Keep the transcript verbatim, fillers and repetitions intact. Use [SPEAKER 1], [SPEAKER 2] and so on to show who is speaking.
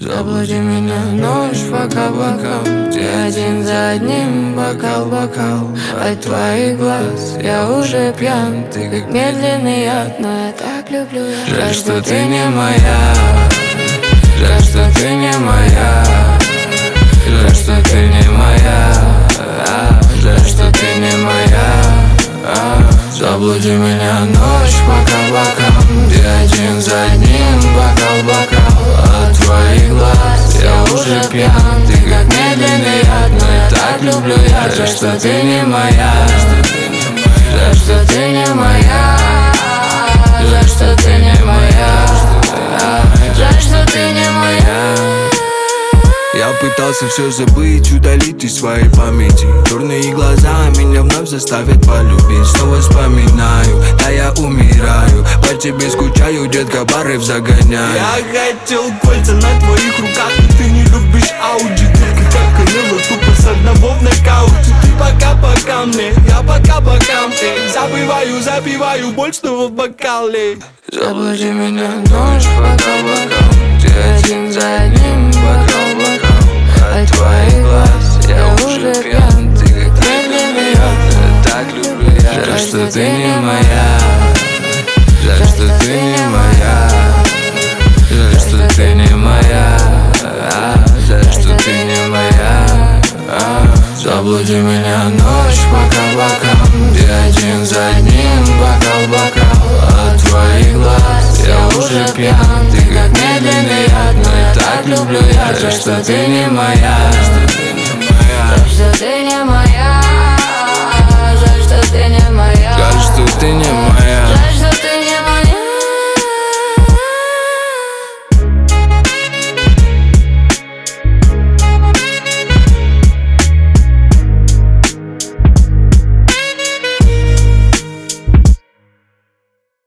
[SPEAKER 1] Заблуди меня ночь по каблукам, где один за одним бокал, бокал. От твоих глаз я уже пьян, ты как медленный яд, но я так люблю. Жаль, что ты не моя, жаль, что ты не моя, жаль, что ты не моя, жаль, что ты не моя. Заблуди меня ночь по каблукам, где один за одним бокал, бокал. От твоих глаз я уже пьян, ты как медленный яд, но я так люблю я. Жаль, что ты не моя, жаль, что ты не моя, жаль, что ты не моя, жаль, что ты не моя.
[SPEAKER 2] Я пытался все забыть, удалить из своей памяти. Черные глаза меня вновь заставят полюбить. Снова вспоминаю, да я умираю. По тебе скучаю, детка, барыг загоняю.
[SPEAKER 3] Я хотел кольца на твоих руках, но ты не любишь Ауди. Только как Канело, тупо с одного в нокауте. Ты пока-пока мне, я пока-пока мне. Забываю, запиваю боль снова в бокале.
[SPEAKER 1] Заблуди меня ночь по каблукам, где один за одним бокал, бокал. От твоих глаз я уже пьян, ты как медленный яд, но я так люблю я. Жаль, что ты не моя, жаль, что ты не моя, жаль, что ты не моя, жаль, что ты не моя. Заблуди меня ночь по каблукам, где один за одним бокал, бокал. От твоих глаз я уже пьян, ты как медленный яд, но я так люблю я. Жаль, что ты не моя, жаль, что ты не моя, жаль, что ты не моя,
[SPEAKER 2] Жаль, что ты не